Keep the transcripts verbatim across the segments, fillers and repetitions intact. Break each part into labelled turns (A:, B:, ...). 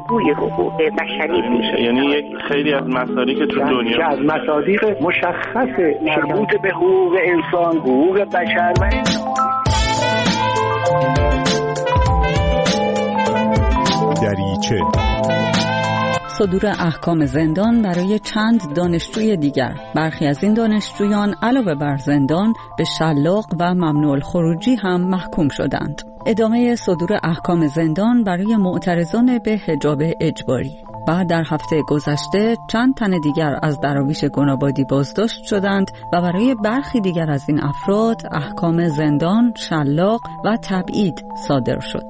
A: بازگوی حقوق بشری میشه.
B: یعنی یک خیلی از مصادیق که تو دنیا
C: که از مصادیق مشخص مربوط به حقوق انسان، حقوق بشر و
D: دریچه
E: صدور احکام زندان برای چند دانشجوی دیگر. برخی از این دانشجویان علاوه بر زندان به شلاق و ممنوع الخروجی هم محکوم شدند. ادامه صدور احکام زندان برای معترضان به حجاب اجباری. و در هفته گذشته چند تن دیگر از دراویش گنابادی بازداشت شدند و برای برخی دیگر از این افراد احکام زندان، شلاق و تبعید صادر شد.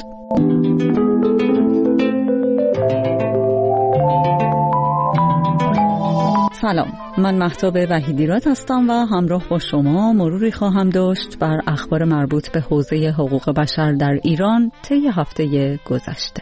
E: سلام، من مهتاب وحیدیراد هستم و همراه با شما مروری خواهم داشت بر اخبار مربوط به حوزه حقوق بشر در ایران طی هفته گذشته.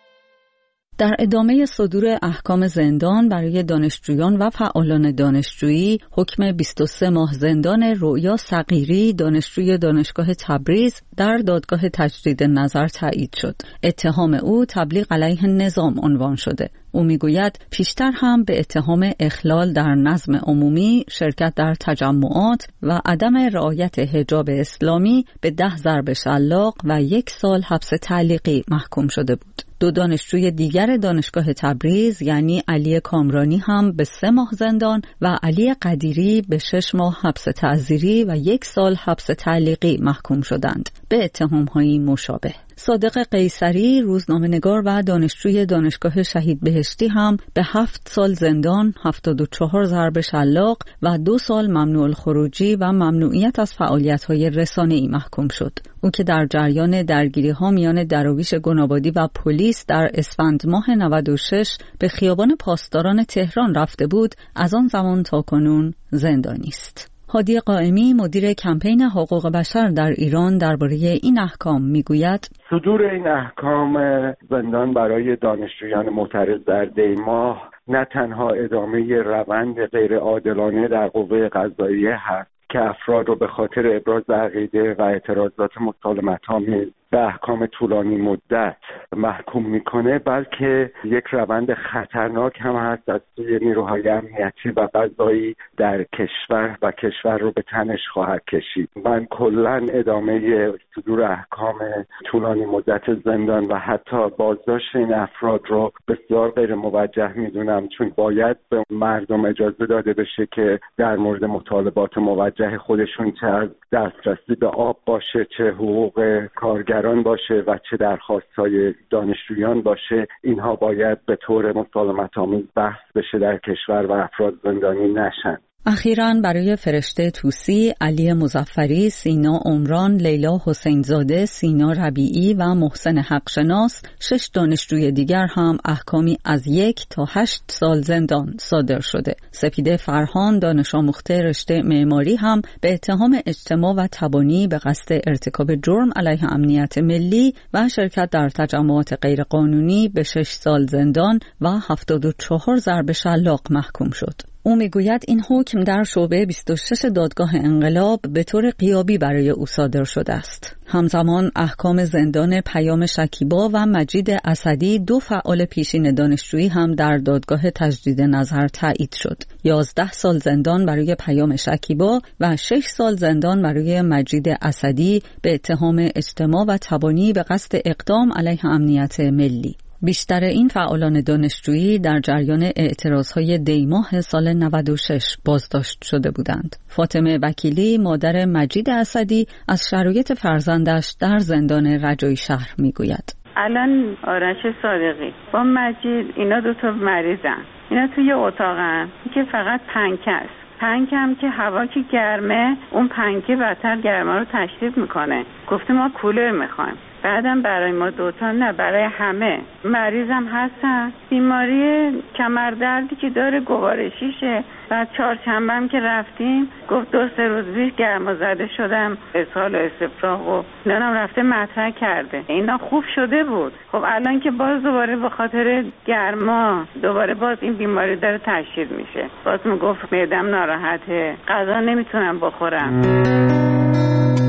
E: در ادامه صدور احکام زندان برای دانشجویان و فعالان دانشجویی، حکم بیست و سه ماه زندان رؤیا صغیری دانشجوی دانشگاه تبریز در دادگاه تجدید نظر تایید شد. اتهام او تبلیغ علیه نظام عنوان شده. او میگوید پیشتر هم به اتهام اخلال در نظم عمومی، شرکت در تجمعات و عدم رعایت حجاب اسلامی به ده ضرب شلاق و یک سال حبس تعلیقی محکوم شده بود. دو دانشجوی دیگر دانشگاه تبریز یعنی علی کامرانی هم به سه ماه زندان و علی قدیری به شش ماه حبس تعزیری و یک سال حبس تعلیقی محکوم شدند به اتهام‌های مشابه. صادق قیصری روزنامه‌نگار و دانشجوی دانشگاه شهید بهشتی هم به هفت سال زندان، هفتاد و چهار ضرب شلاق و دو سال ممنوع الخروجی و ممنوعیت از فعالیت‌های رسانه‌ای محکوم شد. او که در جریان درگیری‌ها میان دراویش گنابادی و پلیس در اسفند ماه نود و شش به خیابان پاسداران تهران رفته بود، از آن زمان تا کنون زندانی است. هادی قائمی مدیر کمپین حقوق بشر در ایران درباره این احکام میگوید
F: صدور این احکام زندان برای دانشجویان معترض در دی ماه نه تنها ادامه روند غیر عادلانه در قوه قضاییه هست که افراد رو به خاطر ابراز عقیده و اعتراضات مسالمت‌آمیز به احکام طولانی مدت محکوم میکنه، بلکه یک روند خطرناک هم هست از سوی نیروهای امنیتی و قضایی در کشور و کشور رو به تنش خواهد کشید. من کلاً ادامه صدور احکام طولانی مدت زندان و حتی بازداشت این افراد رو بسیار غیر موجه میدونم، چون باید به مردم اجازه داده بشه که در مورد مطالبات موجه خودشون چه از دسترسی به آب باشه، چه حقوق کارگر باشه و چه درخواست‌های دانشجویان باشه، اینها باید به طور مسالمت‌آمیز بحث بشه در کشور و افراد زندانی نشن.
E: اخیراً برای فرشته توسی، علی مظفری، سینا عمران، لیلا حسینزاده، سینا ربیعی و محسن حقشناس، شش دانشجوی دیگر هم احکامی از یک تا هشت سال زندان صادر شده. سپیده فرهان دانش آموخته رشته معماری هم به اتهام اجتماع و تبانی به قصد ارتکاب جرم علیه امنیت ملی و شرکت در تجمعات غیرقانونی به شش سال زندان و هفتاد و چهار ضرب شلاق محکوم شد. او میگوید این حکم در شعبه بیست و شش دادگاه انقلاب به طور غیابی برای او صادر شده است. همزمان احکام زندان پیام شکیبا و مجید اسدی، دو فعال پیشین دانشجویی هم در دادگاه تجدید نظر تایید شد. یازده سال زندان برای پیام شکیبا و شش سال زندان برای مجید اسدی به اتهام اجتماع و تبانی به قصد اقدام علیه امنیت ملی. بیشتر این فعالان دانشجویی در جریان اعتراضهای دی ماه سال نود و شش بازداشت شده بودند. فاطمه وکیلی مادر مجید اسدی از شرایط فرزندش در زندان رجایی شهر میگوید.
G: الان آرش صادقی با مجید اینا دو تا مریضن. اینا توی اتاقن که فقط پنکه است. پنکه هم که هوا که گرمه، اون پنکه بدتر گرما رو تشدید میکنه. گفته ما کولر میخوایم. بعدم برای ما دوتا نه، برای همه. مریضم هستن، بیماری کمردردی که داره، گوارشیشه. بعد چهارشنبه هم که رفتیم گفت دو سه روز پیش گرمازده شدم، اسهال و استفراغ و نانم رفته مطرح کرده. اینا خوب شده بود. خب الان که باز دوباره به خاطر گرما دوباره باز این بیماری داره تشدید میشه. باز میگفت معدم ناراحته، غذا نمیتونم بخورم.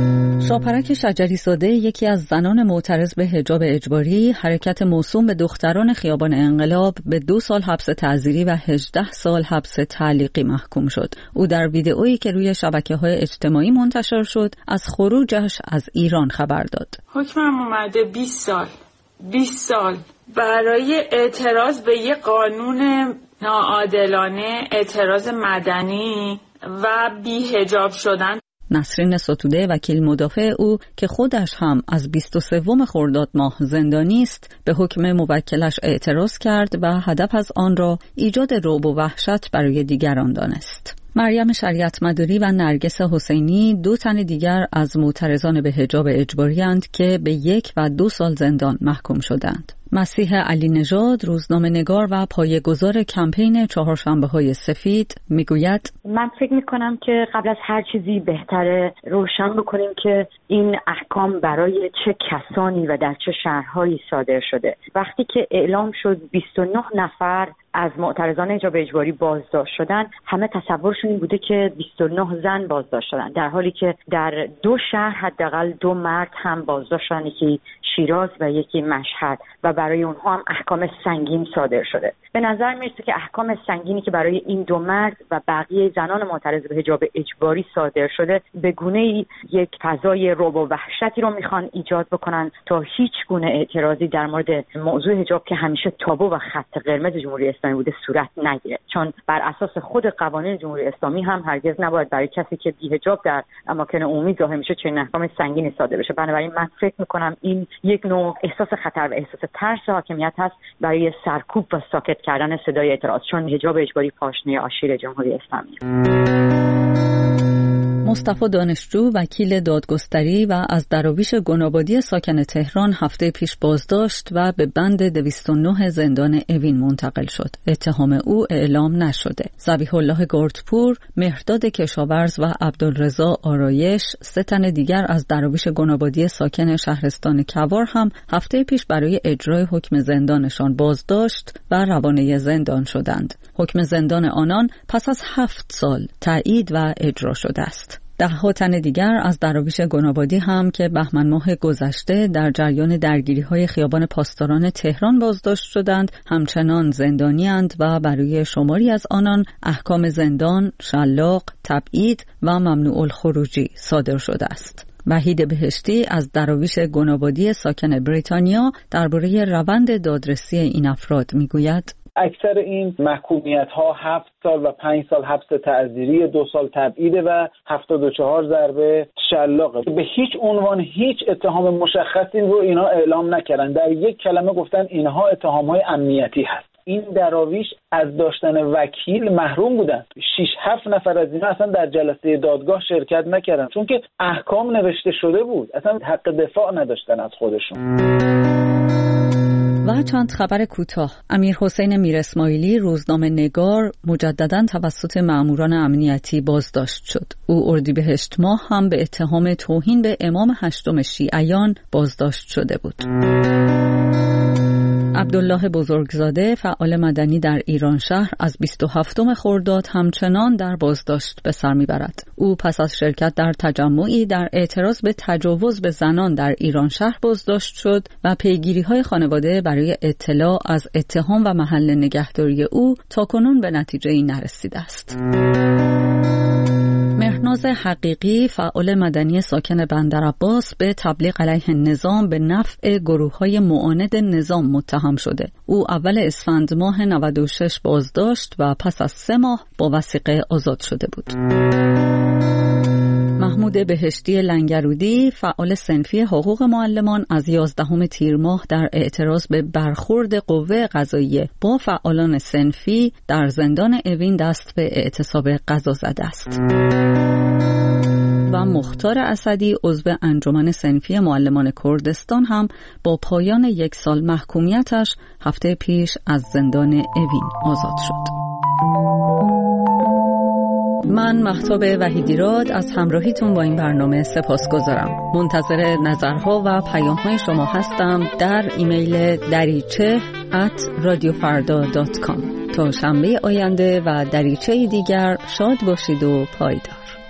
E: شاپرک شجری زاده، یکی از زنان معترض به حجاب اجباری حرکت موسوم به دختران خیابان انقلاب، به دو سال حبس تعزیری و هجده سال حبس تعلیقی محکوم شد. او در ویدئویی که روی شبکه‌های اجتماعی منتشر شد از خروجش از ایران خبر داد.
H: حکمم اومده بیست سال. بیست سال برای اعتراض به یک قانون ناعادلانه، اعتراض مدنی و بی‌حجاب شدن.
E: نسرین ستوده، وکیل مدافع او که خودش هم از بیست و سوم خرداد ماه زندانی است، به حکم موکلش اعتراض کرد و هدف از آن را ایجاد رعب و وحشت برای دیگران دانست. مریم شریعت مداری و نرگس حسینی، دو تن دیگر از معترضان به حجاب اجباری اند که به یک و دو سال زندان محکوم شدند. مسیح علی نژاد، روزنامه‌نگار و پایه‌گذار کمپین چهارشنبه‌های سفید، میگوید
I: من فکر میکنم که قبل از هر چیزی بهتره روشن بکنیم که این احکام برای چه کسانی و در چه شهرهایی صادر شده. وقتی که اعلام شد بیست و نه نفر از معترضان حجاب اجباری بازداشت شدن، همه تصورشون این بوده که بیست و نه زن بازداشت شدن، در حالی که در دو شهر حداقل دو مرد هم بازداشت شدن، یکی شیراز و یکی مشهد، و برای اونها هم احکام سنگین صادر شده. به نظر میرسه که احکام سنگینی که برای این دو مرد و بقیه زنان معترض به حجاب اجباری صادر شده به گونه‌ای یک فضای رعب و وحشتی رو میخوان ایجاد بکنن تا هیچ گونه اعتراضی در مورد موضوع حجاب که همیشه تابو و خط قرمز جمهوری اسلامی بوده صورت نگیره، چون بر اساس خود قوانین جمهوری اسلامی هم هرگز نباید برای کسی که بی‌حجاب در اماکن عمومی ظاهر میشه چنین احکام سنگینی صادر بشه. بنابراین من فکر میکنم این یک نوع احساس خطر و احساس ترس حاکمیت هست برای سرکوب و ساکت کردن صدای اعتراض، چون حجاب اجباری پاشنه آشیل جمهوری اسلامی.
E: مصطفی دانشجو، وکیل دادگستری و از دراویش گنابادی ساکن تهران، هفته پیش بازداشت و به بند دویست و نه زندان اوین منتقل شد. اتهام او اعلام نشده. ذبیح الله گردپور، مهرداد کشاورز و عبدالرضا آرایش، سه تن دیگر از دراویش گنابادی ساکن شهرستان کوار هم هفته پیش برای اجرای حکم زندانشان بازداشت و روانه زندان شدند. حکم زندان آنان پس از هفت سال تایید و اجرا شده است. ده ها تن دیگر از دراویش گنابادی هم که بهمن ماه گذشته در جریان درگیری‌های خیابان پاسداران تهران بازداشت شدند، همچنان زندانی اند و برای شماری از آنان احکام زندان، شلاق، تبعید و ممنوع الخروجی صادر شده است. وحید بهشتی از دراویش گنابادی ساکن بریتانیا درباره روند دادرسی این افراد میگوید:
J: اکثر این محکومیت ها هفت سال و پنج سال حبس تعزیری، دو سال تبعیده و هفتاد و چهار ضربه شلاقه. به هیچ عنوان هیچ اتهام مشخصی رو اینا اعلام نکردن. در یک کلمه گفتن اینها اتهام های امنیتی هست. این دراویش از داشتن وکیل محروم بودن. شش هفت نفر از اینا اصلا در جلسه دادگاه شرکت نکردن، چون که احکام نوشته شده بود، اصلا حق دفاع نداشتن از خودشون.
E: و چند خبر کوتاه. امیر حسین میر اسماعیلی، روزنامه نگار، مجدداً توسط مأموران امنیتی بازداشت شد. او اردیبهشت ماه هم به اتهام توهین به امام هشتم شیعیان بازداشت شده بود. عبدالله بزرگزاده، فعال مدنی در ایران شهر، از بیست و هفتم خرداد همچنان در بازداشت به سر میبرد. او پس از شرکت در تجمعی در اعتراض به تجاوز به زنان در ایران شهر بازداشت شد و پیگیری‌های خانواده برای اطلاع از اتهام و محل نگهداری او تاکنون به نتیجه‌ای نرسیده است. مهرناز حقیقی، فعال مدنی ساکن بندرعباس، به تبلیغ علیه نظام به نفع گروه‌های معاند نظام متهم شده. او اول اسفند ماه نود و شش بازداشت و پس از سه ماه با وثیقه آزاد شده بود. محمود بهشتی لنگرودی، فعال صنفی حقوق معلمان، از یازدهم تیر ماه در اعتراض به برخورد قوه قضاییه با فعالان صنفی در زندان اوین دست به اعتصاب قضا زده است. و مختار اسدی، عضو انجمن صنفی معلمان کردستان، هم با پایان یک سال محکومیتش هفته پیش از زندان اوین آزاد شد. من مهتاب وحیدیراد از همراهیتون با این برنامه سپاسگزارم. منتظر نظرها و پیام‌های شما هستم در ایمیل دریچه ات رادیو فردا دات کام. تا شنبه آینده و دریچه دیگر، شاد باشید و پایدار.